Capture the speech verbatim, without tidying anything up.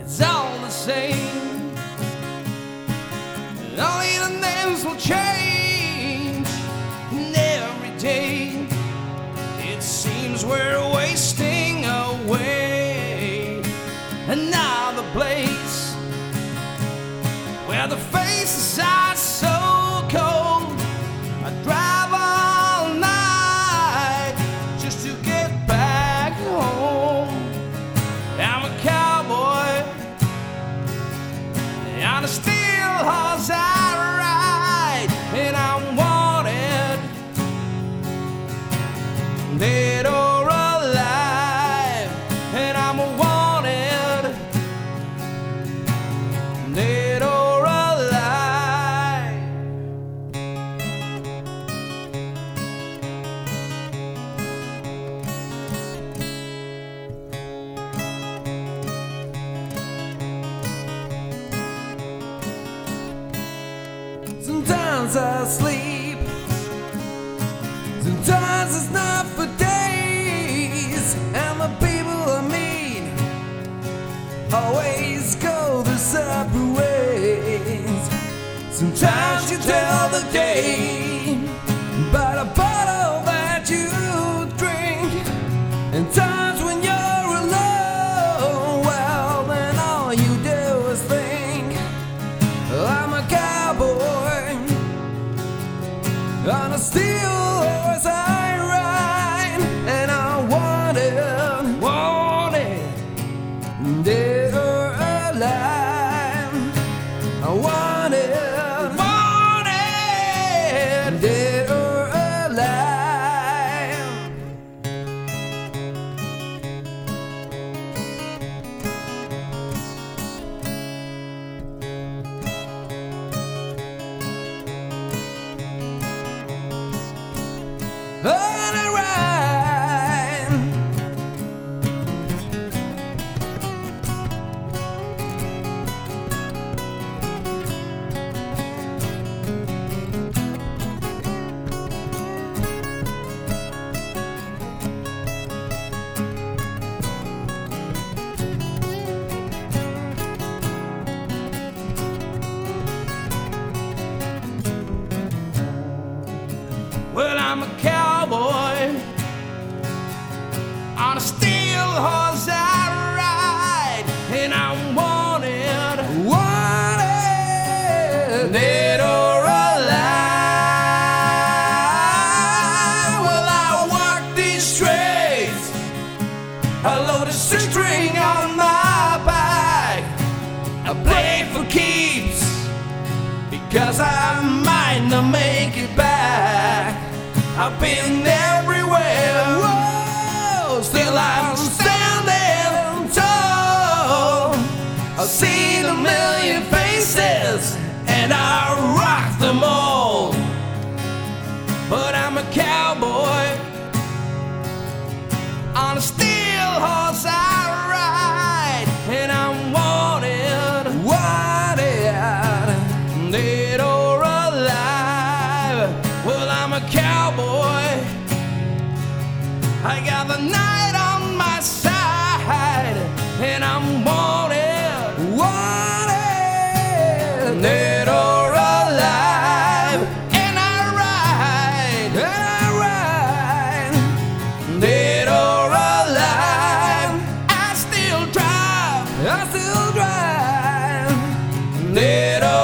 it's all the same. Only the names will change, and every day it seems we're wasting away. Another place where the faces are so cold. I drive all night just to get back home. I'm a cowboy on a steel horse I ride, and I'm wanted, dead or alive, and I'm wanted, dead or alive. Sometimes I sleep, sometimes it's not for days, and the people I meet always go their separate ways. Sometimes you tell the day by the bottle that you drink, and times when you're alone, well, then all you do is think. I'm a cowboy on a steel horse I ride, and I want it, want it, dead or alive. I want it, want it, dead or alive. On a ride, well, I'm a cowboy on a steel horse I ride, and I'm wanted, wanted, dead or alive. Well, I walk these streets, I load a six string on my back. I play for keeps because I might not make it back. I've been everywhere, whoa, still I'm standing tall. I've seen a million faces, and I rock them all. But I'm a cowboy on a steel horse I ride, and I'm wanted, wanted, dead or alive. Well, I'm a cowboy, I got the night on my side, and I'm wanted, wanted, dead or alive. And I ride, and I ride, dead or alive. I still drive, I still drive, dead or alive.